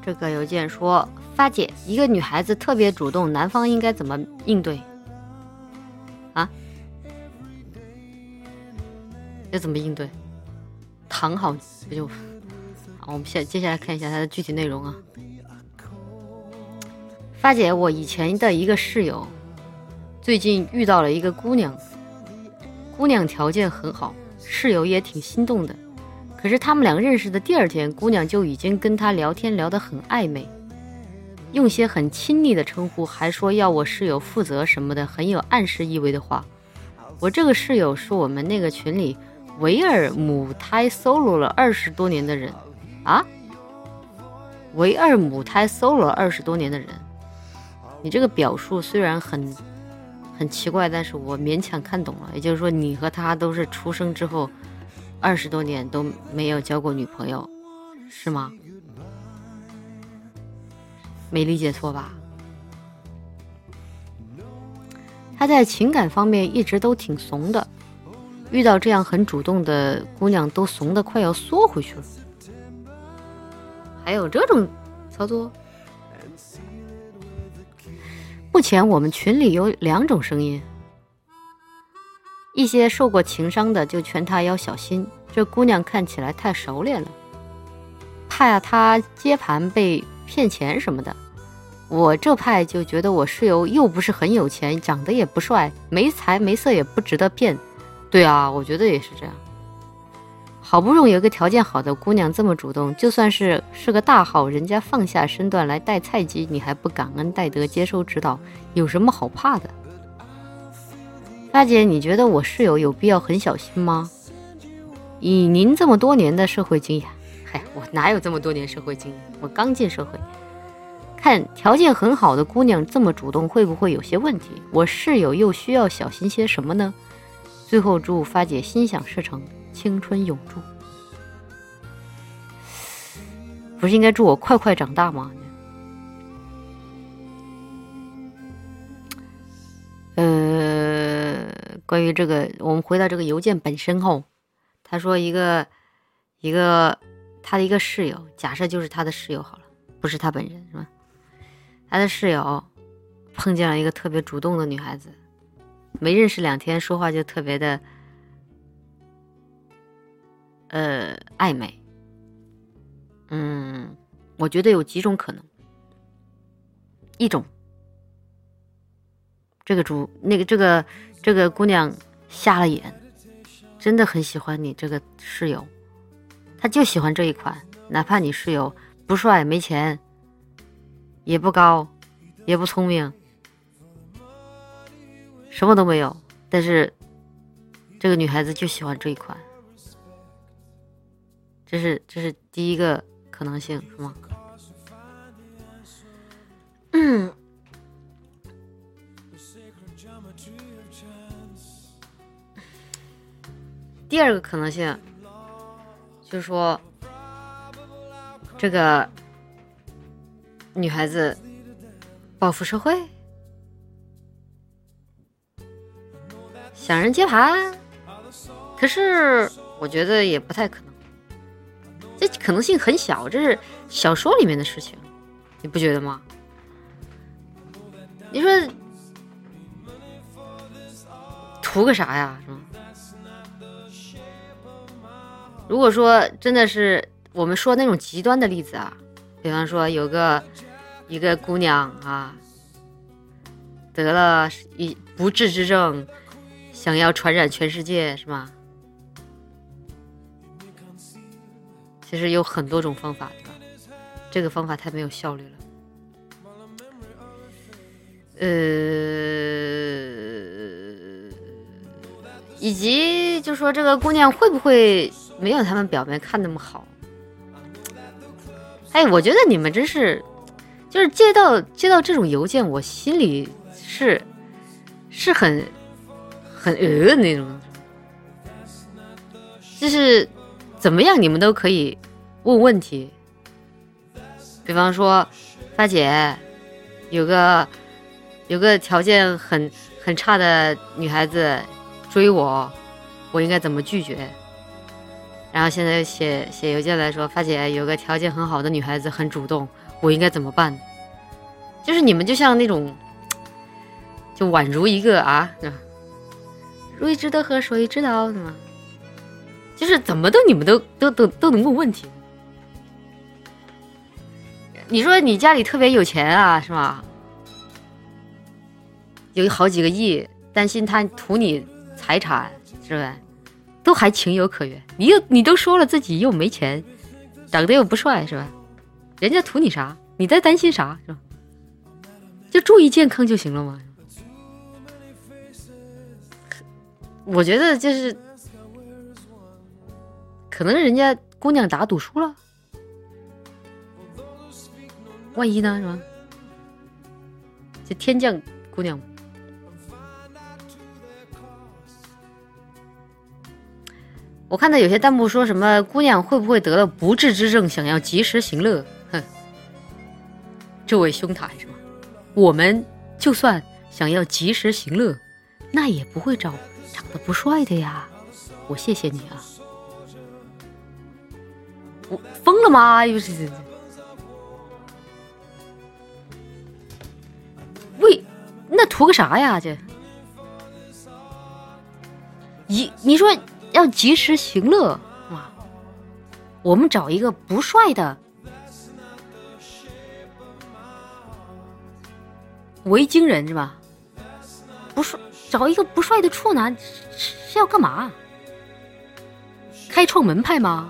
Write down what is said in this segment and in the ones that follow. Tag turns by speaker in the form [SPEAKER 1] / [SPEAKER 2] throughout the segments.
[SPEAKER 1] 这个邮件说，发姐，一个女孩子特别主动，男方应该怎么应对啊？要怎么应对？躺好不就好？我们接下来看一下它的具体内容啊。发姐，我以前的一个室友最近遇到了一个姑娘，姑娘条件很好，室友也挺心动的。可是他们俩认识的第二天，姑娘就已经跟他聊天聊得很暧昧，用些很亲昵的称呼，还说要我室友负责什么的，很有暗示意味的话。我这个室友是我们那个群里唯二母胎 solo 了20多年的人啊，唯二母胎 solo 了20多年的人。你这个表述虽然很奇怪，但是我勉强看懂了。也就是说，你和他都是出生之后20多年都没有交过女朋友，是吗？没理解错吧？他在情感方面一直都挺怂的，遇到这样很主动的姑娘都怂得快要缩回去了。还有这种操作？目前我们群里有2种声音，一些受过情伤的就劝她要小心，这姑娘看起来太熟练了，怕她接盘被骗钱什么的。我这派就觉得我室友又不是很有钱，长得也不帅，没才没色，也不值得骗。对啊，我觉得也是这样。好不容易有个条件好的姑娘这么主动，就算是个大号，人家放下身段来带菜鸡，你还不感恩戴德接受指导，有什么好怕的？大姐，你觉得我室友有必要很小心吗？以您这么多年的社会经验，嗨，我哪有这么多年社会经验？我刚进社会。看条件很好的姑娘这么主动，会不会有些问题？我室友又需要小心些什么呢？最后祝发姐心想事成，青春永驻。不是应该祝我快快长大吗？关于这个，我们回到这个邮件本身后，他说他的一个室友，假设就是他的室友好了，不是他本人是吧？他的室友碰见了一个特别主动的女孩子，没认识2天，说话就特别的暧昧。我觉得有几种可能。一种，这个姑娘瞎了眼，真的很喜欢你这个室友，她就喜欢这一款，哪怕你室友不帅没钱，也不高，也不聪明，什么都没有，但是这个女孩子就喜欢这一款。这是第一个可能性，是吗？第二个可能性就是说，这个女孩子报复社会，想人接盘，可是我觉得也不太可能，这可能性很小，这是小说里面的事情，你不觉得吗？你说图个啥呀，是吗？如果说真的是我们说那种极端的例子啊，比方说有一个姑娘啊，得了不治之症，想要传染全世界，是吗？其实有很多种方法，对吧？这个方法太没有效率了。以及就说这个姑娘会不会没有他们表面看那么好？我觉得你们真是，就是接到这种邮件，我心里是很那种，就是怎么样你们都可以问问题，比方说发姐有个条件很差的女孩子追我应该怎么拒绝？ 然后现在写邮件来说，发姐有个条件很好的女孩子很主动，我应该怎么办？就是你们就像那种，就宛如一个如鱼值得河水知道是吗？就是怎么你们都能问问题。你说你家里特别有钱啊，是吧？有好几个亿，担心他图你财产，是吧？都还情有可原。你都说了自己又没钱，长得又不帅，是吧？人家图你啥？你在担心啥，是吧？就注意健康就行了嘛。我觉得就是，可能人家姑娘打赌输了。万一呢，是吧？这天降姑娘，我看到有些弹幕说什么姑娘会不会得了不治之症，想要及时行乐？哼，这位兄台是吧？我们就算想要及时行乐，那也不会找长得不帅的呀。我谢谢你啊！我疯了吗？又是。那图个啥呀？这你说要及时行乐啊？我们找一个不帅的维京人是吧？不帅，找一个不帅的处男是要干嘛？开创门派吗？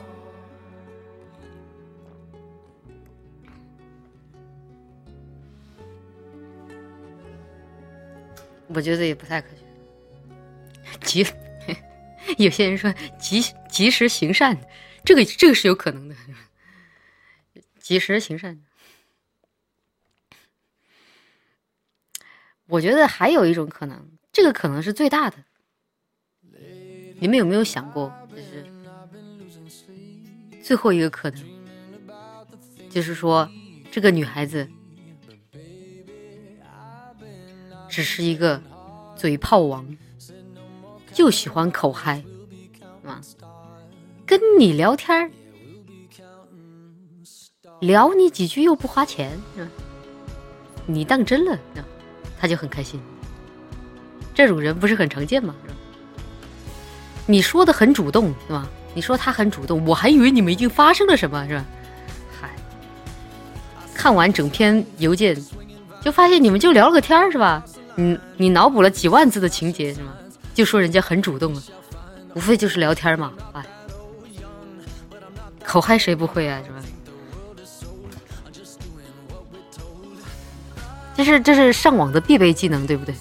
[SPEAKER 1] 我觉得也不太可取。有些人说及时行善，这个是有可能的。及时行善，我觉得还有一种可能，这个可能是最大的。你们有没有想过，就是最后一个可能，就是说这个女孩子只是一个嘴炮王，就喜欢口嗨，跟你聊天聊你几句又不花钱，你当真了，他就很开心。这种人不是很常见吗？你说的很主动，是吧？你说他很主动，我还以为你们已经发生了什么，是吧？嗨，看完整篇邮件，就发现你们就聊了个天，是吧？你脑补了几万字的情节，是吗？就说人家很主动了，无非就是聊天嘛。哎，口嗨谁不会啊，是吧？这是上网的必备技能，对不对？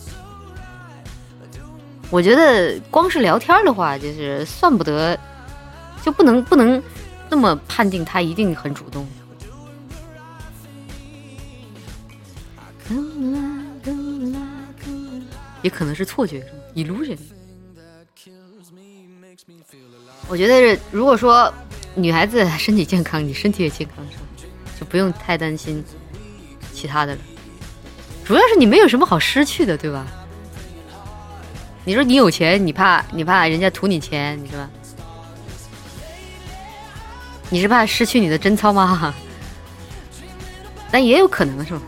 [SPEAKER 1] 我觉得光是聊天的话，就是算不得，就不能那么判定他一定很主动。也可能是错觉 illusion。 我觉得如果说女孩子身体健康，你身体也健康，就不用太担心其他的了。主要是你没有什么好失去的，对吧？你说你有钱，你怕人家图你钱，你是吧？你是怕失去你的贞操吗？但也有可能，是吧？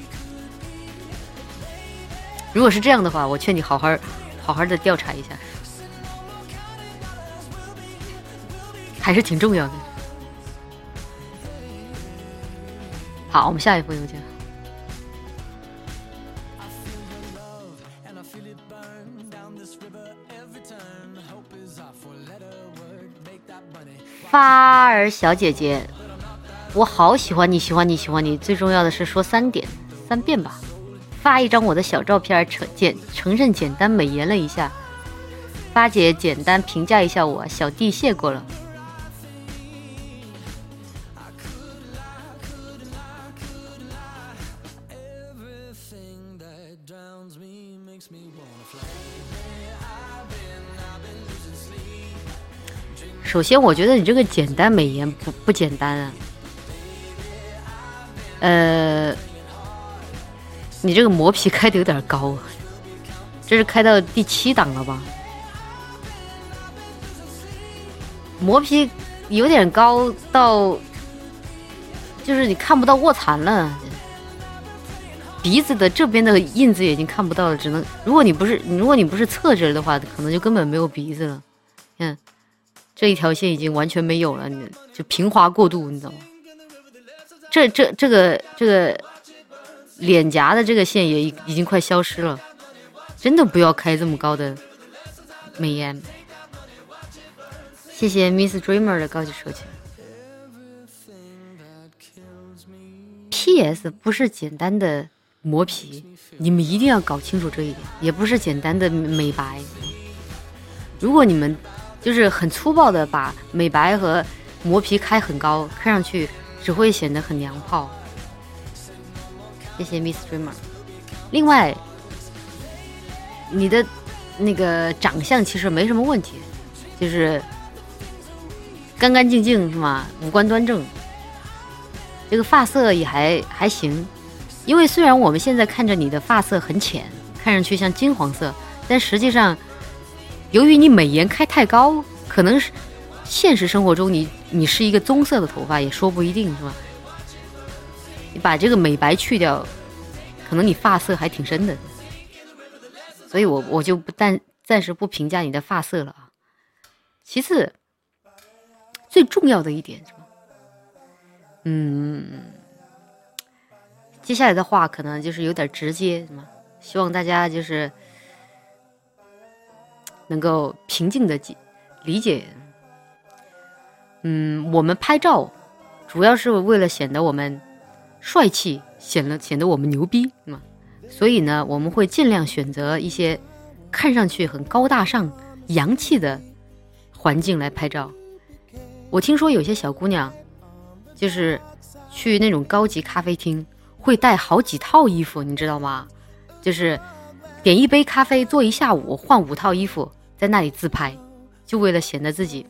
[SPEAKER 1] 如果是这样的话，我劝你好好的调查一下，还是挺重要的。好，我们下一封邮件。发儿小姐姐，我好喜欢你，喜欢你，喜欢你。最重要的是说3遍吧。发一张我的小照片，承认简单美颜了一下。发姐简单评价一下我，小弟谢过了。首先，我觉得你这个简单美颜不简单啊。你这个磨皮开的有点高啊，这是开到第7档了吧？ 磨皮有点高到，就是你看不到卧蚕了。鼻子的这边的印子已经看不到了，只能如果你不是侧着的话，可能就根本没有鼻子了。看这一条线已经完全没有了，你就平滑过渡，你知道吗？这个脸颊的这个线也已经快消失了，真的不要开这么高的美颜。谢谢 Miss Dreamer 的高级收钱。PS 不是简单的磨皮，你们一定要搞清楚这一点，也不是简单的美白。如果你们就是很粗暴的把美白和磨皮开很高，看上去只会显得很娘炮。谢谢 Miss Dreamer。另外，你的那个长相其实没什么问题，就是干干净净是吗？五官端正，这个发色也还行。因为虽然我们现在看着你的发色很浅，看上去像金黄色，但实际上由于你美颜开太高，可能是现实生活中你是一个棕色的头发也说不一定，是吧？你把这个美白去掉，可能你发色还挺深的。所以我就暂时不评价你的发色了啊。其次，最重要的一点是吧？接下来的话可能就是有点直接，希望大家就是能够平静的理解。我们拍照主要是为了显得我们帅气，显得我们牛逼，所以呢，我们会尽量选择一些看上去很高大上、洋气的环境来拍照。我听说有些小姑娘就是去那种高级咖啡厅会带好几套衣服，你知道吗？就是点一杯咖啡坐一下午，换5套衣服在那里自拍，就为了显得自己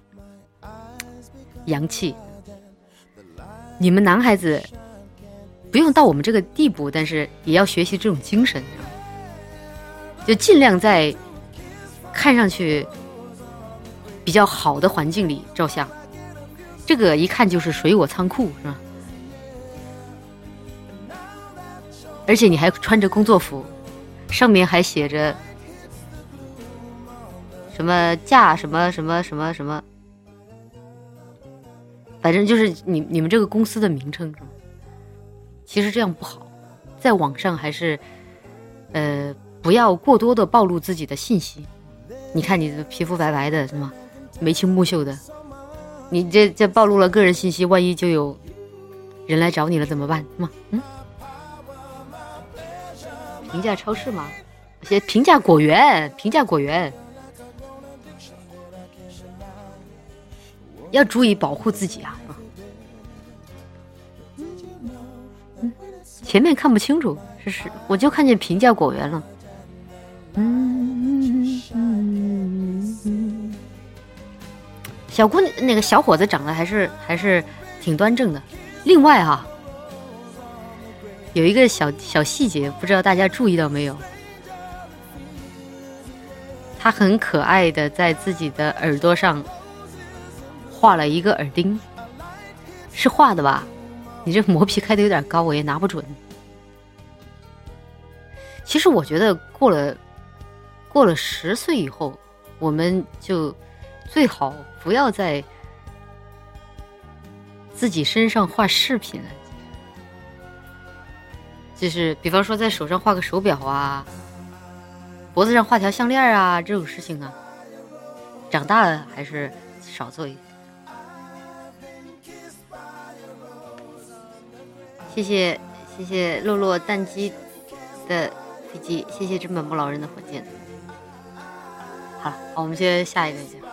[SPEAKER 1] 洋气。你们男孩子不用到我们这个地步，但是也要学习这种精神，就尽量在看上去比较好的环境里照相。这个一看就是水果仓库，是吧？而且你还穿着工作服，上面还写着什么假什么什么什么什么，反正就是你们这个公司的名称，是吗？其实这样不好，在网上还是不要过多的暴露自己的信息。你看你的皮肤白白的，是吗？眉清目秀的，你这暴露了个人信息，万一就有人来找你了怎么办？是吗？评价超市吗？评价果园，要注意保护自己啊！前面看不清楚，我就看见评价果园了。那个小伙子长得还是挺端正的。另外哈，有一个小细节，不知道大家注意到没有？他很可爱的在自己的耳朵上画了一个耳钉，是画的吧？你这磨皮开的有点高，我也拿不准。其实我觉得过了10岁以后，我们就最好不要在自己身上画饰品了，就是比方说在手上画个手表啊，脖子上画条项链啊，这种事情啊，长大了还是少做一点。谢谢洛洛蛋鸡的飞机，谢谢真本不老人的火箭。好了，我们接下一个讲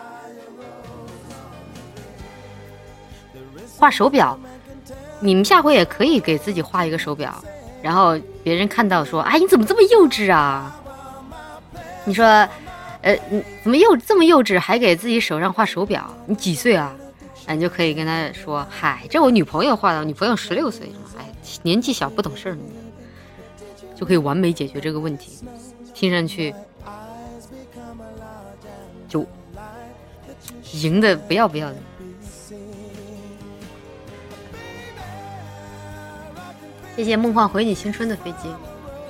[SPEAKER 1] 画手表。你们下回也可以给自己画一个手表，然后别人看到说：“哎，你怎么这么幼稚啊？”你说：“你怎么这么幼稚，还给自己手上画手表？你几岁啊？”你就可以跟他说：“嗨，这我女朋友画的，我女朋友16岁，哎，年纪小不懂事儿，就可以完美解决这个问题。”听上去就赢的不要的。谢谢梦幻回你青春的飞机。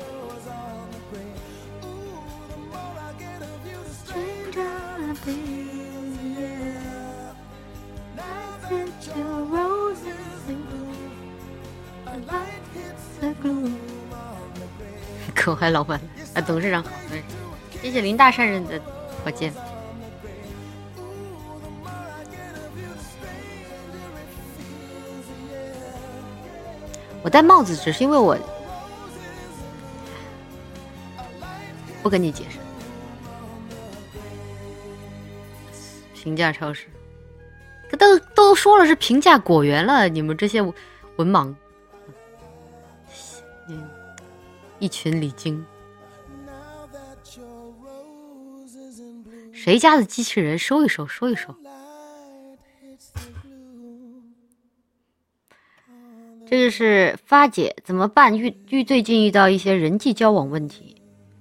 [SPEAKER 1] 可爱老板啊，董事长好，谢谢林大善人的火箭。我戴帽子只是因为我不跟你解释。平价超市，都说了是平价果园了，你们这些文盲，一群李菁。谁家的机器人收一收。这个是发姐怎么办？最近遇到一些人际交往问题。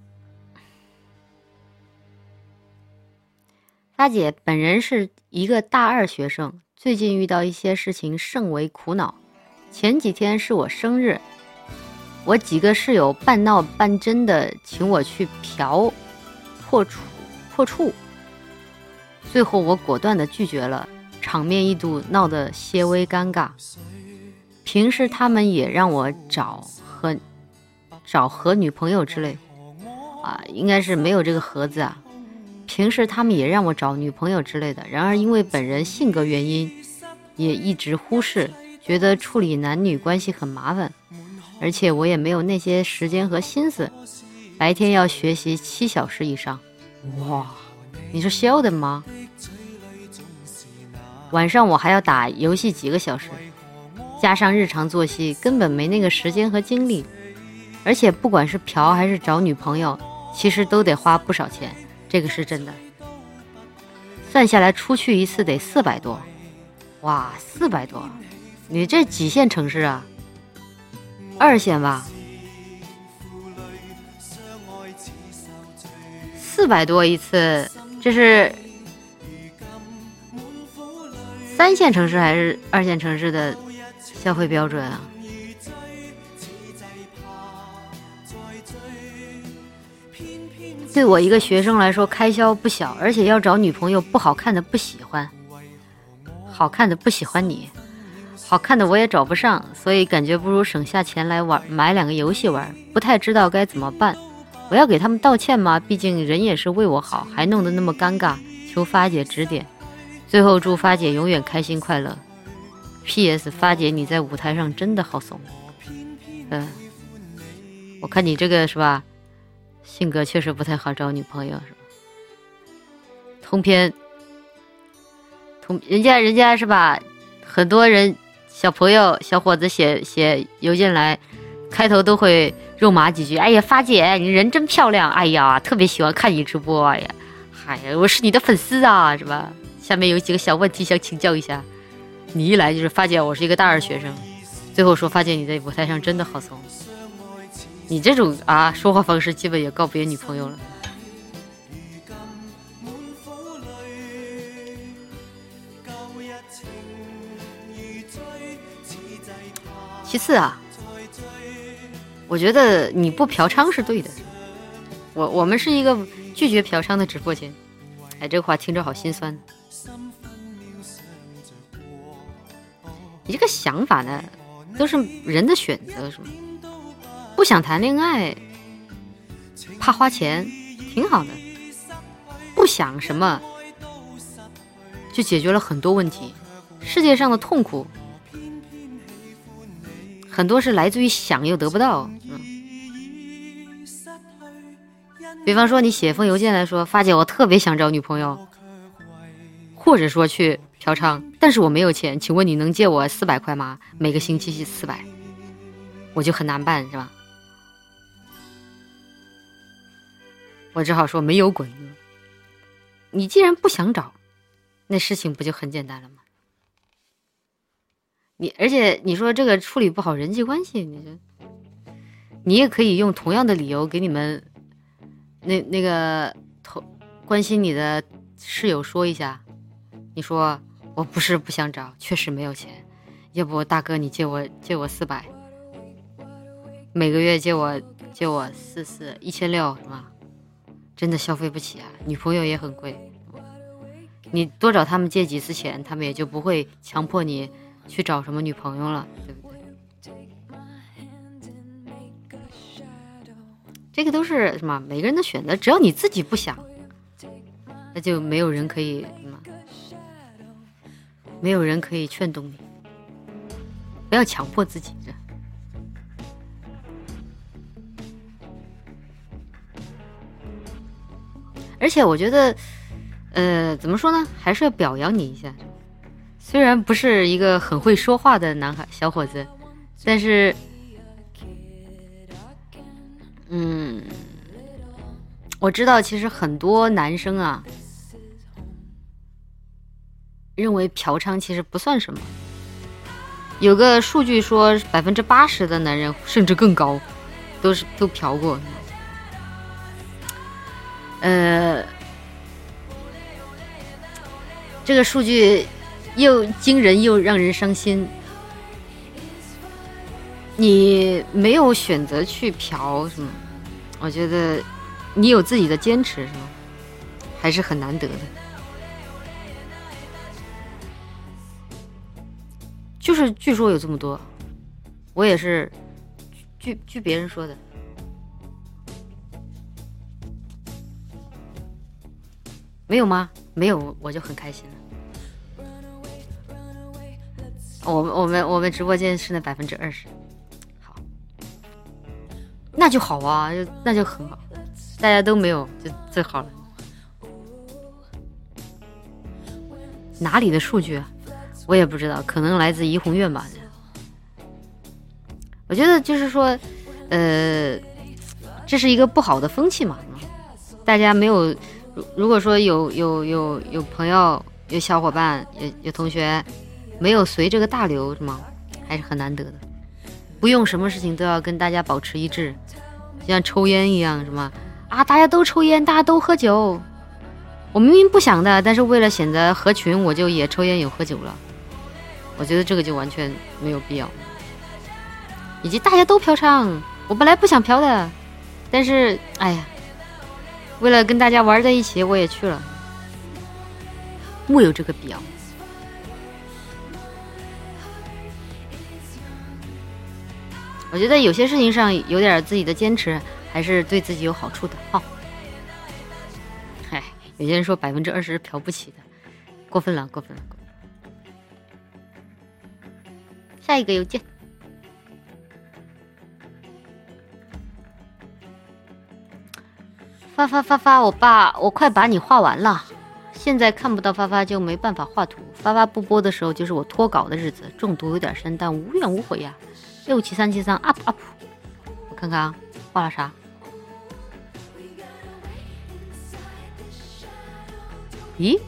[SPEAKER 1] 发姐本人是一个大2学生，最近遇到一些事情甚为苦恼。前几天是我生日，我几个室友半闹半真的请我去嫖破处，最后我果断的拒绝了，场面一度闹得些微尴尬。平时他们也让我找和女朋友之类啊，应该是没有这个盒子啊。平时他们也让我找女朋友之类的，然而因为本人性格原因，也一直忽视，觉得处理男女关系很麻烦，而且我也没有那些时间和心思。白天要学习7小时以上，哇，你是笑的吗？晚上我还要打游戏几个小时，加上日常作息，根本没那个时间和精力。而且不管是嫖还是找女朋友，其实都得花不少钱，这个是真的。算下来出去一次得400多，哇，400多，你这几线城市啊？2线吧，400多一次，这是3线城市还是2线城市的消费标准啊？对我一个学生来说开销不小，而且要找女朋友，不好看的不喜欢，好看的不喜欢你，好看的我也找不上，所以感觉不如省下钱来买2个游戏玩，不太知道该怎么办。我要给他们道歉吗？毕竟人也是为我好，还弄得那么尴尬，求发姐指点。最后祝发姐永远开心快乐。PS 发姐你在舞台上真的好怂。我看你这个是吧，性格确实不太好找女朋友是吧？通篇人家是吧，很多人小朋友小伙子写邮件来，开头都会肉麻几句，哎呀发姐你人真漂亮，哎呀特别喜欢看你直播，哎呀我是你的粉丝啊，是吧？下面有几个小问题想请教一下。你一来就是发姐我是一个大2学生，最后说发姐你在舞台上真的好怂，你这种说话方式基本也告别女朋友了。其次我觉得你不嫖娼是对的，我们是一个拒绝嫖娼的直播间。哎，这个话听着好心酸。你这个想法呢，都是人的选择，是吗？不想谈恋爱，怕花钱，挺好的。不想什么，就解决了很多问题。世界上的痛苦，很多是来自于想又得不到。比方说，你写封邮件来说，发姐我特别想找女朋友，或者说去嫖娼，但是我没有钱，请问你能借我400块吗？每个星期400，我就很难办，是吧？我只好说没有滚。你既然不想找，那事情不就很简单了吗？而且你说这个处理不好人际关系，你也可以用同样的理由给你们那个关心你的室友说一下， 你说我不是不想找，确实没有钱，要不大哥你借我400，每个月借我1400是吧？真的消费不起啊，女朋友也很贵，你多找他们借几次钱，他们也就不会强迫你去找什么女朋友了，对不对？这个都是什么？每个人的选择，只要你自己不想，那就没有人可以什么，没有人可以劝动你，不要强迫自己。而且我觉得，怎么说呢，还是要表扬你一下。虽然不是一个很会说话的小伙子，但是，我知道其实很多男生啊，认为嫖娼其实不算什么。有个数据说，80%的男人甚至更高，都嫖过。这个数据又惊人又让人伤心。你没有选择去嫖是吗？我觉得你有自己的坚持是吗？还是很难得的。就是据说有这么多，我也是据别人说的。没有吗？没有我就很开心了。我们直播间是那20%，好，那就好啊，那就很好，大家都没有就最好了。哪里的数据啊？我也不知道，可能来自怡红院吧。我觉得就是说，这是一个不好的风气嘛，大家没有。如果说有朋友、有小伙伴、有同学没有随这个大流是吗？还是很难得的。不用什么事情都要跟大家保持一致，就像抽烟一样，是吗？啊，大家都抽烟，大家都喝酒。我明明不想的，但是为了显得合群，我就也抽烟也喝酒了。我觉得这个就完全没有必要。以及大家都嫖娼，我本来不想嫖的，但是哎呀。为了跟大家玩在一起，我也去了，木有这个必要。我觉得有些事情上有点自己的坚持，还是对自己有好处的哈。有些人说20%嫖不起的，过分了。下一个邮件。发，我快把你画完了，现在看不到发就没办法画图。发不播的时候就是我脱稿的日子，中毒有点深，但无怨无悔呀。67373 up， 我看看啊，画了啥？咦？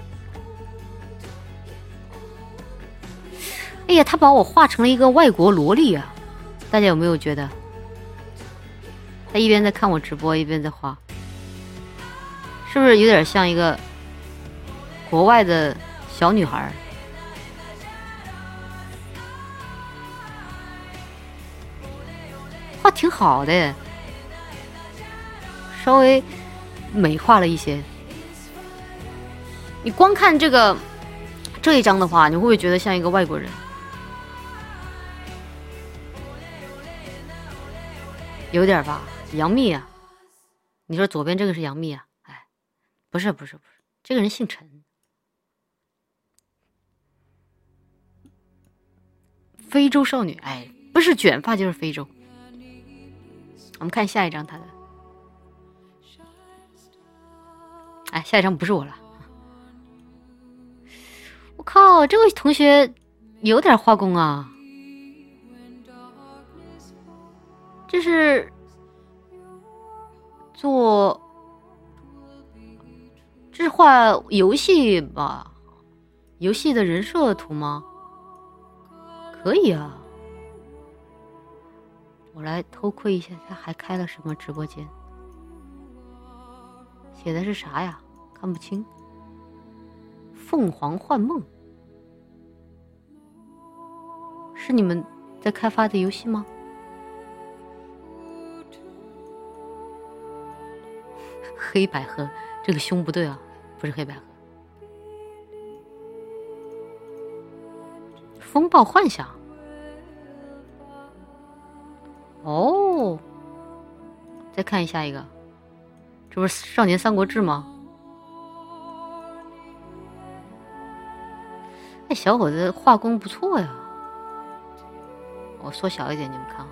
[SPEAKER 1] 哎呀，他把我画成了一个外国萝莉啊！大家有没有觉得？他一边在看我直播，一边在画。是不是有点像一个国外的小女孩？画挺好的，稍微美化了一些。你光看这一张的话，你会不会觉得像一个外国人？有点吧，杨幂啊。你说左边这个是杨幂啊？不是，这个人姓陈。非洲少女，不是卷发就是非洲。我们看下一张他的，下一张不是我了。我靠，这位同学有点画工啊，这是这是画游戏吧？游戏的人设图吗？可以啊，我来偷窥一下，他还开了什么直播间？写的是啥呀？看不清。 凤凰幻梦，是你们在开发的游戏吗？黑百合，这个胸不对啊，不是黑百合。风暴幻想，哦，再看下一个，这不是少年三国志吗？哎，小伙子画工不错呀，我缩小一点，你们看啊。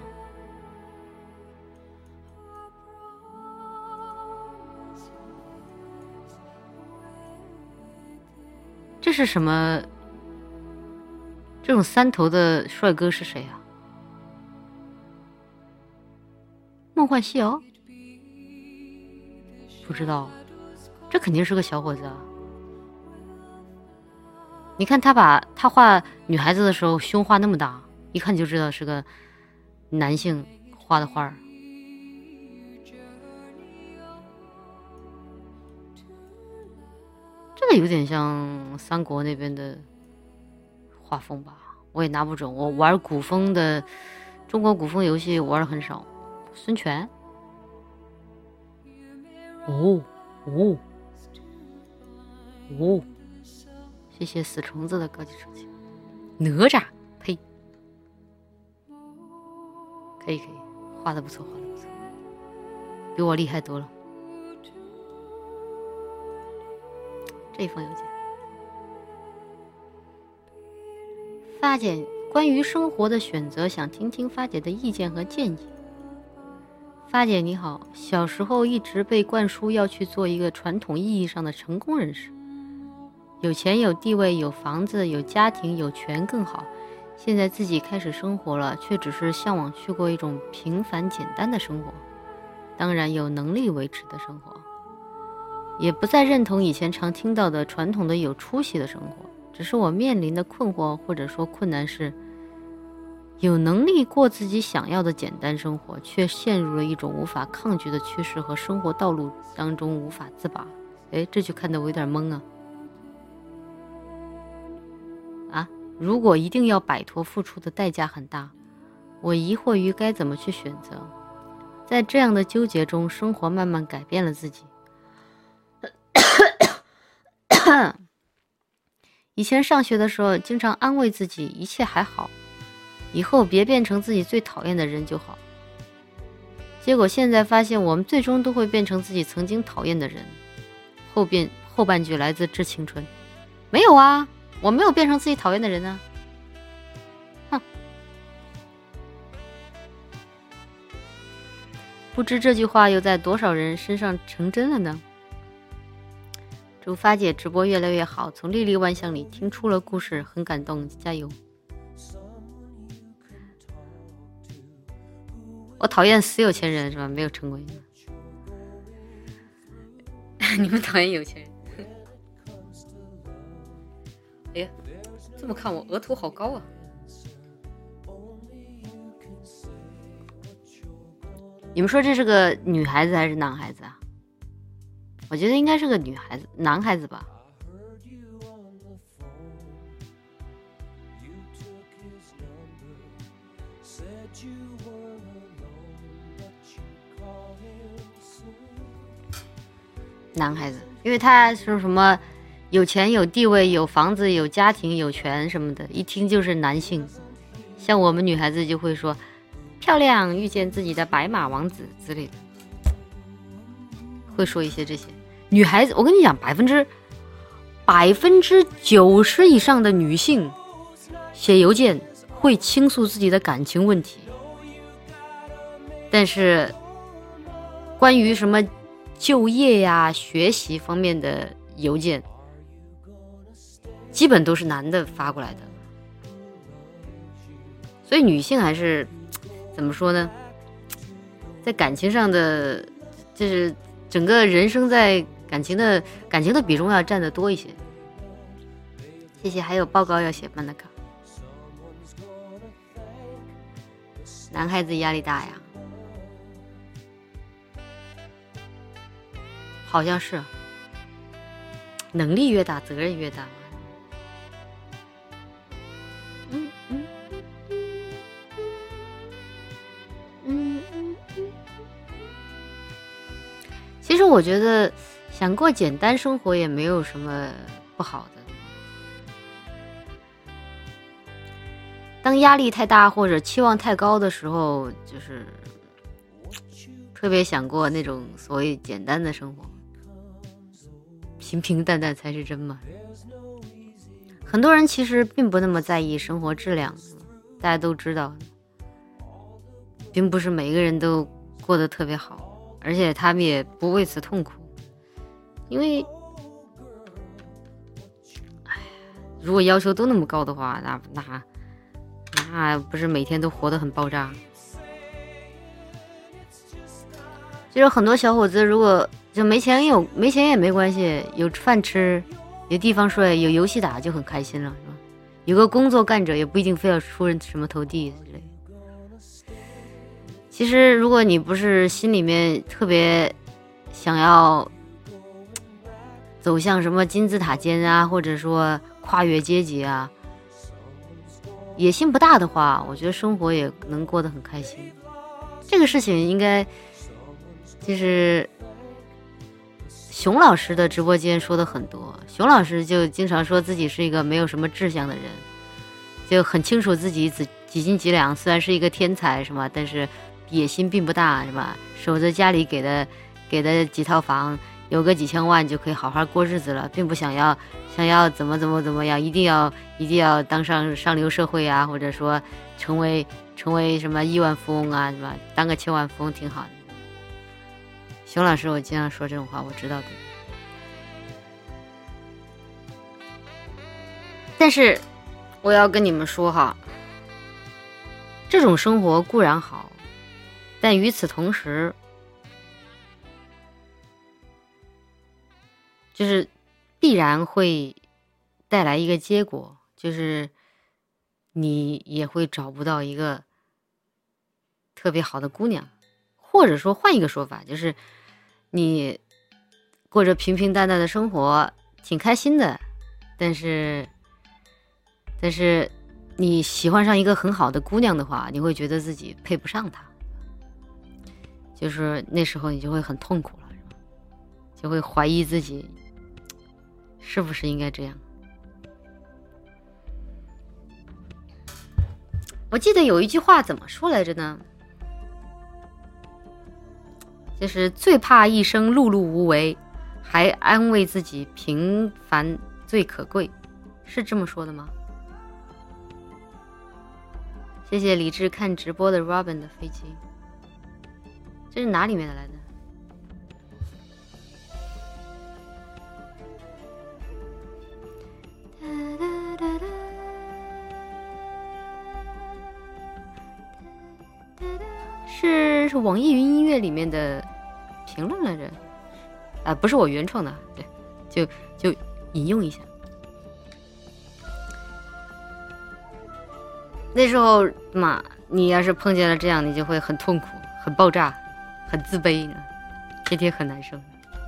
[SPEAKER 1] 这是什么？这种三头的帅哥是谁啊？梦幻西游？不知道，这肯定是个小伙子啊。你看他画女孩子的时候胸画那么大，一看就知道是个男性画的画儿。这个有点像三国那边的画风吧，我也拿不准。我玩古风的中国古风游戏玩的很少。孙权，哦，谢谢死虫子的高级手机。哪吒，呸，可以，画的不错，比我厉害多了。这封邮件，发姐，关于生活的选择，想听听发姐的意见和建议。发姐你好，小时候一直被灌输要去做一个传统意义上的成功人士，有钱有地位有房子有家庭有权更好。现在自己开始生活了，却只是向往去过一种平凡简单的生活，当然有能力维持的生活，也不再认同以前常听到的传统的有出息的生活。只是我面临的困惑或者说困难是，有能力过自己想要的简单生活，却陷入了一种无法抗拒的趋势和生活道路当中无法自拔。这句看得我有点懵啊！如果一定要摆脱，付出的代价很大，我疑惑于该怎么去选择。在这样的纠结中，生活慢慢改变了自己。以前上学的时候，经常安慰自己一切还好，以后别变成自己最讨厌的人就好。结果现在发现，我们最终都会变成自己曾经讨厌的人。后半句来自致青春。没有啊，我没有变成自己讨厌的人啊。哼，不知这句话又在多少人身上成真了呢？祝发姐直播越来越好，从粒粒万象里听出了故事，很感动，加油。我讨厌死有钱人是吧？没有成功。你们讨厌有钱人。哎呀，这么看我额头好高啊。你们说这是个女孩子还是男孩子啊？我觉得应该是个男孩子吧。男孩子，因为他说什么有钱有地位有房子有家庭有权什么的，一听就是男性。像我们女孩子就会说漂亮，遇见自己的白马王子之类的，会说一些这些。女孩子，我跟你讲，90%以上的女性写邮件会倾诉自己的感情问题，但是关于什么就业呀学习方面的邮件基本都是男的发过来的。所以女性还是怎么说呢，在感情上的就是整个人生在感情的比重要占得多一些。谢谢。还有报告要写曼德卡。男孩子压力大呀，好像是能力越大责任越大， 其实我觉得想过简单生活也没有什么不好的。当压力太大或者期望太高的时候，就是特别想过那种所谓简单的生活，平平淡淡才是真嘛。很多人其实并不那么在意生活质量，大家都知道，并不是每个人都过得特别好，而且他们也不为此痛苦，因为如果要求都那么高的话，那不是每天都活得很爆炸。就是很多小伙子如果就没钱也没关系，有饭吃，有地方睡，有游戏打就很开心了，是吧？有个工作干着，也不一定非要出人什么头地之类的。其实如果你不是心里面特别想要走向什么金字塔尖啊，或者说跨越阶级啊，野心不大的话，我觉得生活也能过得很开心。这个事情应该就是熊老师的直播间说的很多，熊老师就经常说自己是一个没有什么志向的人，就很清楚自己几斤几两，虽然是一个天才是吧，但是野心并不大是吧？守着家里给的几套房，有个几千万就可以好好过日子了，并不想要怎么样，一定要当上流社会啊，或者说成为什么亿万富翁啊，是吧？当个千万富翁挺好的。熊老师，我经常说这种话，我知道的。但是我要跟你们说哈，这种生活固然好，但与此同时，就是必然会带来一个结果，就是你也会找不到一个特别好的姑娘，或者说换一个说法，就是你过着平平淡淡的生活，挺开心的，但是你喜欢上一个很好的姑娘的话，你会觉得自己配不上她，就是那时候你就会很痛苦了，是吧？就会怀疑自己是不是应该这样。我记得有一句话怎么说来着呢？就是最怕一生碌碌无为，还安慰自己平凡最可贵，是这么说的吗？谢谢理智看直播的 Robin 的飞机，这是哪里面的来的？是网易云音乐里面的评论来着，不是我原创的，对，就引用一下。那时候嘛，你要是碰见了这样，你就会很痛苦、很爆炸、很自卑，天天很难受。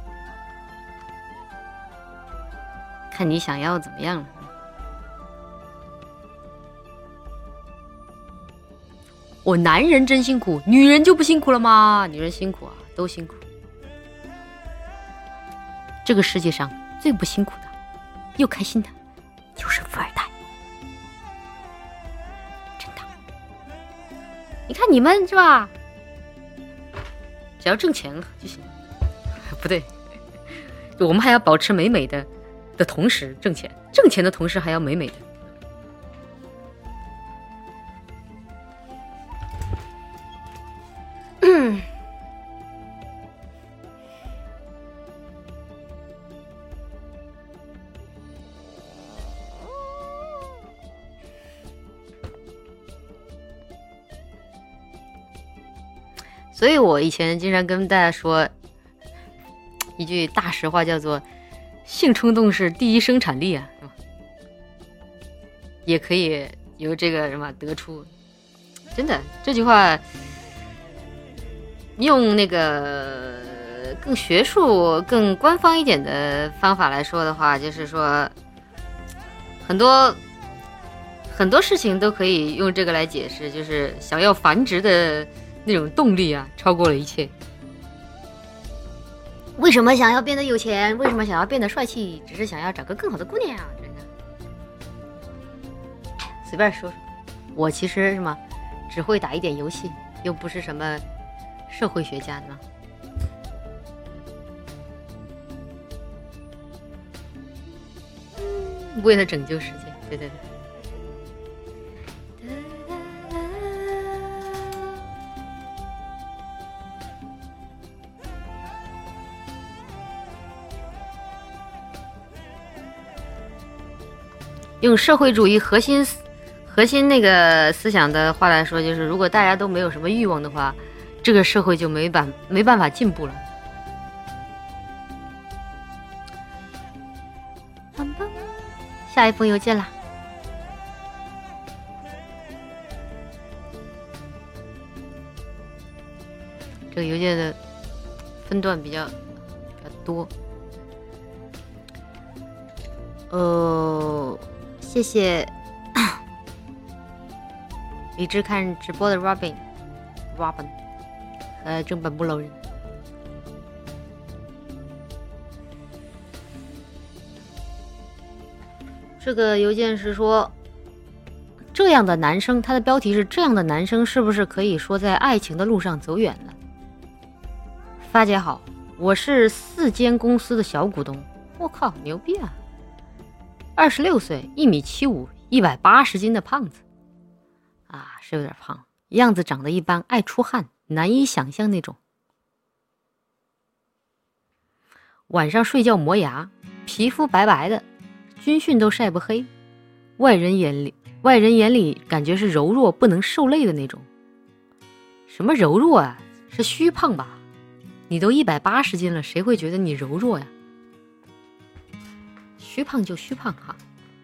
[SPEAKER 1] 看你想要怎么样了。我男人真辛苦，女人就不辛苦了吗？女人辛苦啊，都辛苦。这个世界上最不辛苦的，又开心的，就是富二代。真的，你看你们是吧？只要挣钱就行。不对，我们还要保持美美的同时挣钱，挣钱的同时还要美美的。所以我以前经常跟大家说一句大实话，叫做性冲动是第一生产力啊，也可以由这个什么得出。真的，这句话用那个更学术更官方一点的方法来说的话，就是说很多事情都可以用这个来解释，就是想要繁殖的那种动力啊，超过了一切。 为什么想要变得有钱？为什么想要变得帅气？只是想要找个更好的姑娘。这个随便说说。我其实什么只会打一点游戏，又不是什么社会学家的嘛。为了拯救世界，对对对。用社会主义核心那个思想的话来说，就是如果大家都没有什么欲望的话，这个社会就没办法进步了。下一封邮件了，这个邮件的分段比较多。谢谢理智看直播的 Robin 和正本不漏人。这个邮件是说，这样的男生，他的标题是这样的男生是不是可以说在爱情的路上走远了？发姐好，我是4间公司的小股东，我靠，牛逼啊！26岁，1.75米，180斤的胖子啊，是有点胖，样子长得一般，爱出汗，难以想象那种。晚上睡觉磨牙，皮肤白白的，军训都晒不黑，外人眼里感觉是柔弱不能受累的那种。什么柔弱啊？是虚胖吧？你都180斤了，谁会觉得你柔弱呀？虚胖就虚胖哈。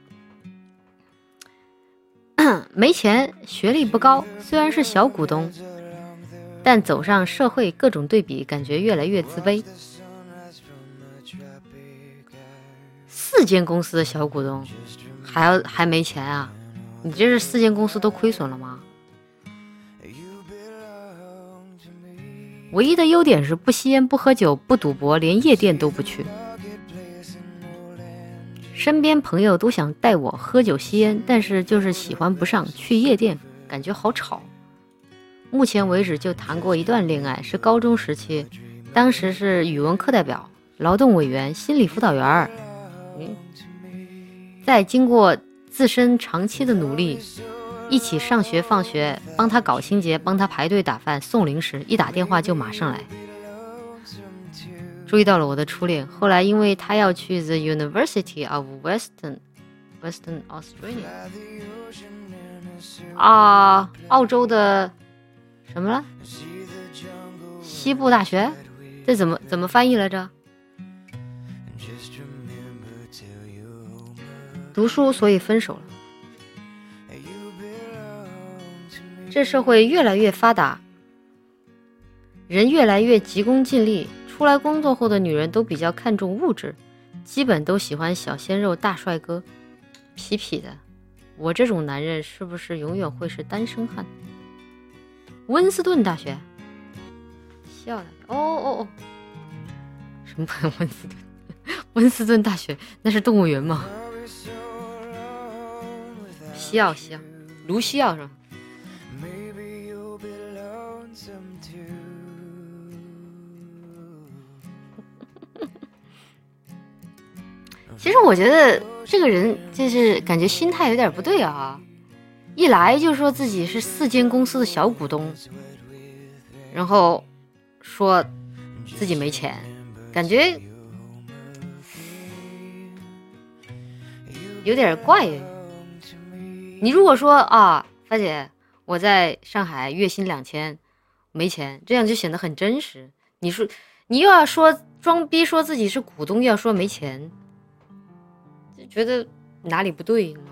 [SPEAKER 1] 没钱，学历不高，虽然是小股东，但走上社会各种对比，感觉越来越自卑。4间公司的小股东还没钱啊？你这是4间公司都亏损了吗？唯一的优点是不吸烟不喝酒不赌博，连夜店都不去。身边朋友都想带我喝酒吸烟，但是就是喜欢不上，去夜店感觉好吵。目前为止就谈过一段恋爱，是高中时期，当时是语文课代表、劳动委员、心理辅导员。在经过自身长期的努力，一起上学放学，帮他搞清洁，帮他排队打饭送零食，一打电话就马上来。注意到了我的初恋，后来因为他要去 The University of Western Australia 澳洲的什么了？西部大学？这怎么翻译来着？读书所以分手了。这社会越来越发达，人越来越急功近利，出来工作后的女人都比较看重物质，基本都喜欢小鲜肉大帅哥，痞痞的。我这种男人是不是永远会是单身汉？温斯顿大学，笑了。哦，什么温斯顿？温斯顿大学那是动物园吗？西奥，卢西奥是吧？其实我觉得这个人就是感觉心态有点不对啊，一来就说自己是4间公司的小股东，然后说自己没钱，感觉有点怪。你如果说啊，发姐我在上海月薪2000没钱，这样就显得很真实。你说你又要说装逼说自己是股东，又要说没钱，就觉得哪里不对呢？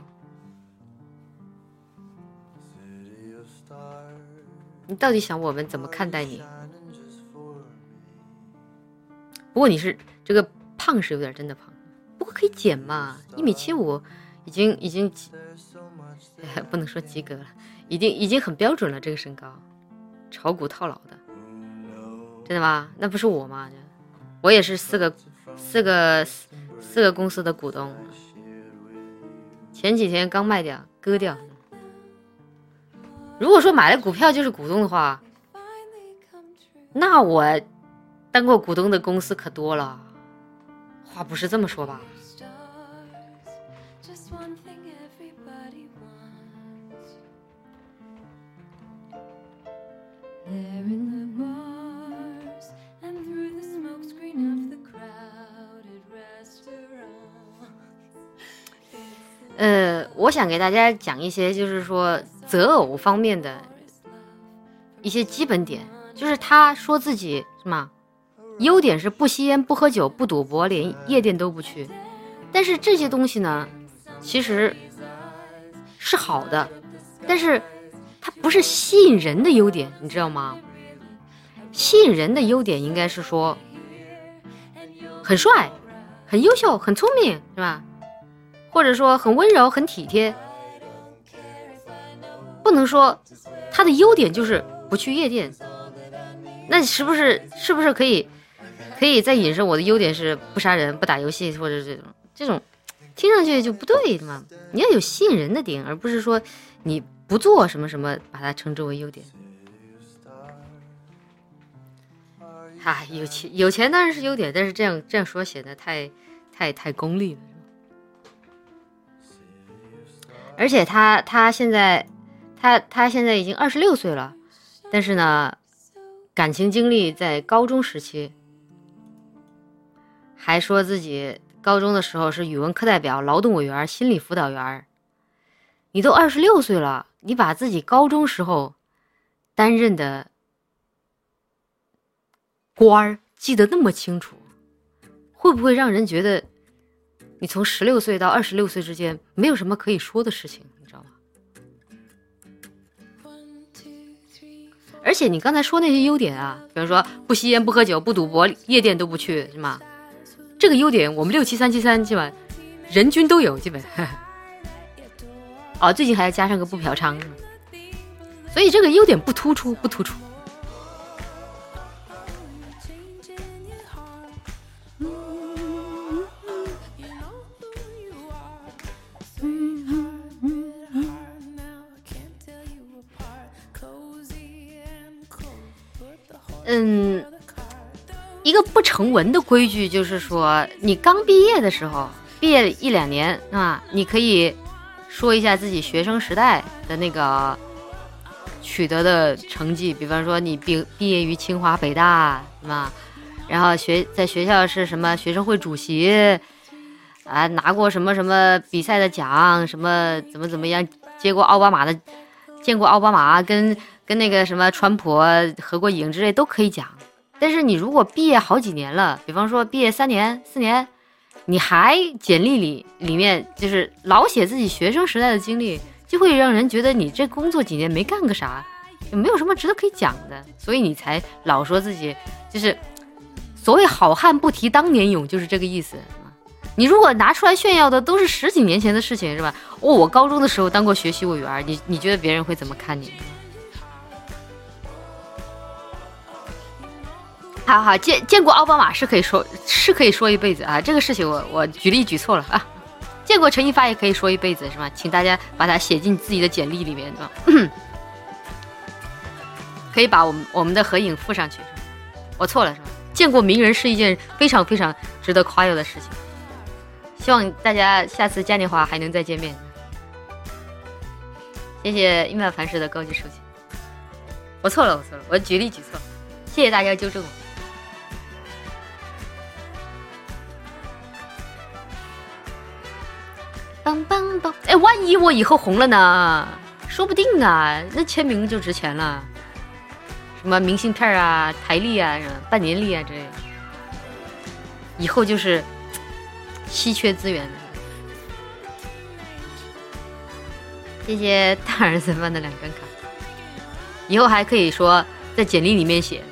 [SPEAKER 1] 你到底想我们怎么看待你？不过你是这个胖是有点真的胖，不过可以减嘛，1.75米已经不能说及格了，已经很标准了，这个身高，炒股套牢的，真的吗？那不是我吗？ 我也是四个公司的股东，前几天刚卖掉割掉。如果说买了股票就是股东的话，那我当过股东的公司可多了。话不是这么说吧？我想给大家讲一些就是说择偶方面的一些基本点，就是他说自己什么优点是不吸烟不喝酒不赌博连夜店都不去，但是这些东西呢其实是好的，但是它不是吸引人的优点，你知道吗？吸引人的优点应该是说很帅很优秀很聪明，是吧？或者说很温柔很体贴，不能说他的优点就是不去夜店。那是不是可以再引申我的优点是不杀人不打游戏，或者这种听上去就不对的嘛？你要有吸引人的点，而不是说你不做什么什么把它称之为优点。有钱当然是优点，但是这样说显得太功利了。而且他现在已经26岁了，但是呢感情经历在高中时期，还说自己高中的时候是语文课代表劳动委员心理辅导员。你都26岁了，你把自己高中时候担任的官记得那么清楚，会不会让人觉得你从16岁到26岁之间没有什么可以说的事情，你知道吗？而且你刚才说那些优点啊，比方说不吸烟不喝酒不赌博夜店都不去，是吗？这个优点我们67373基本人均都有，基本最近还要加上个不嫖娼，所以这个优点不突出。一个不成文的规矩就是说，你刚毕业的时候，毕业1-2年啊，你可以说一下自己学生时代的那个取得的成绩，比方说你毕业于清华北大，是吧？然后在学校是什么学生会主席啊，拿过什么什么比赛的奖，什么怎么样，见过奥巴马跟那个什么川普合过影之类都可以讲。但是你如果毕业好几年了，比方说毕业3年4年，你还简历里面就是老写自己学生时代的经历，就会让人觉得你这工作几年没干个啥，也没有什么值得可以讲的，所以你才老说自己就是所谓好汉不提当年勇，就是这个意思。你如果拿出来炫耀的都是10几年前的事情，是吧？我高中的时候当过学习委员，你觉得别人会怎么看你？好，见过奥巴马是可以说一辈子啊，这个事情我举例举错了啊。见过陈一发也可以说一辈子，是吧？请大家把它写进自己的简历里面，是吧？可以把我们的合影附上去，是吧？我错了，是吧？见过名人是一件非常非常值得夸耀的事情。希望大家下次嘉年华还能再见面。谢谢一曼凡士的高级书记。我错了，我举例举错，谢谢大家纠正我。哎，万一我以后红了呢？说不定啊，那签名就值钱了。什么明信片啊、台历啊、半年历啊之类的，以后就是稀缺资源。谢谢大儿子办的2张卡，以后还可以说在简历里面写，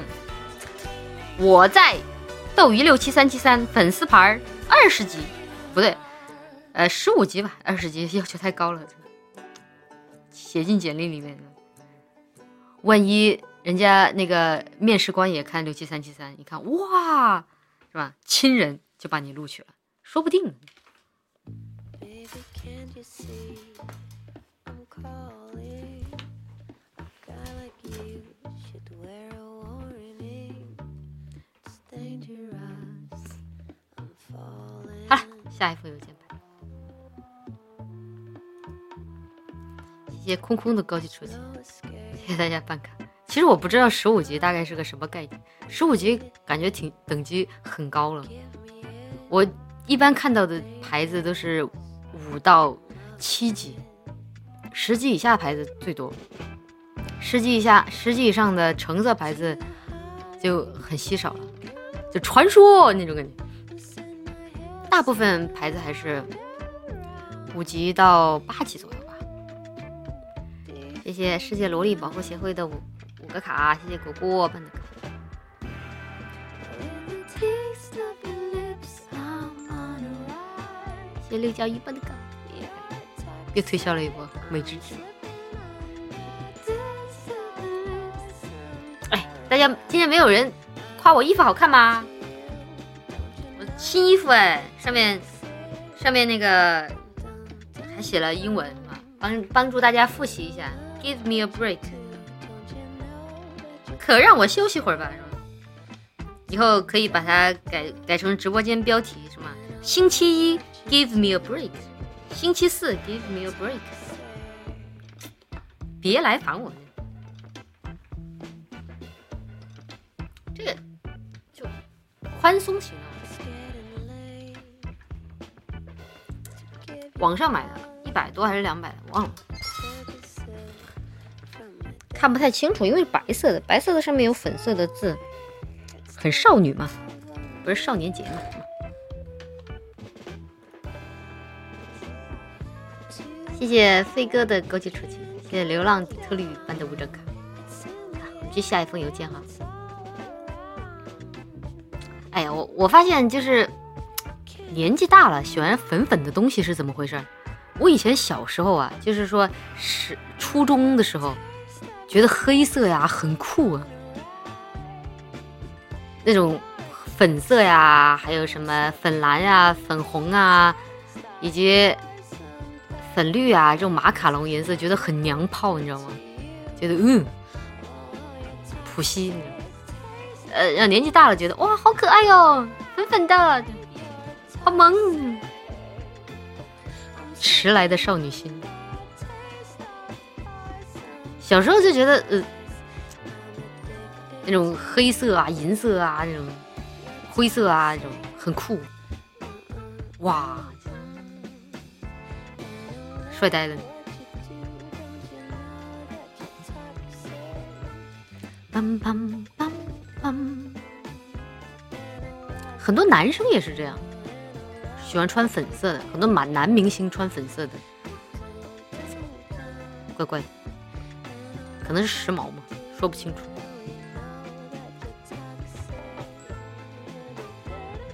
[SPEAKER 1] 我在斗鱼67373粉丝牌20级，不对。15级吧，20级要求太高了，写进简历里面的。万一人家那个面试官也看67373，一看哇， 是吧？亲人就把你录取了，说不定呢。好了，下一封邮件吧。谢谢空空的高级初级，谢谢大家办卡。其实我不知道15级大概是个什么概念，15级感觉等级很高了。我一般看到的牌子都是5到7级，10级以下牌子最多，10级以上的橙色牌子就很稀少了，就传说那种感觉。大部分牌子还是5级到8级左右吧。谢谢世界萝莉保护协会的5个卡，谢谢果果办的卡。谢谢六角一办的卡，又推销了一波美之体。哎，大家今天没有人夸我衣服好看吗？我新衣服哎，上面那个还写了英文啊，帮助大家复习一下。Give me a break， 可让我休息会儿吧，是吧？以后可以把它改成直播间标题，什么星期一 Give me a break， 星期四 Give me a break， 别来烦我。这个就宽松型的，网上买的100多还是200，忘了。看不太清楚，因为白色的上面有粉色的字，很少女嘛，不是少年节嘛。谢谢飞哥的高级出勤，谢谢流浪底特律办的5张卡。我们去下一封邮件哈。哎呀，我发现就是年纪大了，喜欢粉粉的东西是怎么回事？我以前小时候啊，就是说初中的时候。觉得黑色呀很酷啊，那种粉色呀，还有什么粉蓝呀、粉红啊，以及粉绿啊这种马卡龙颜色，觉得很娘炮，你知道吗？觉得普希，让年纪大了觉得哇好可爱哟，粉粉的，好萌，迟来的少女心。小时候就觉得那种黑色啊、银色啊、那种灰色啊，这种很酷，哇，帅呆了。很多男生也是这样，喜欢穿粉色的，很多男明星穿粉色的，怪怪的。可能是时髦嘛，说不清楚。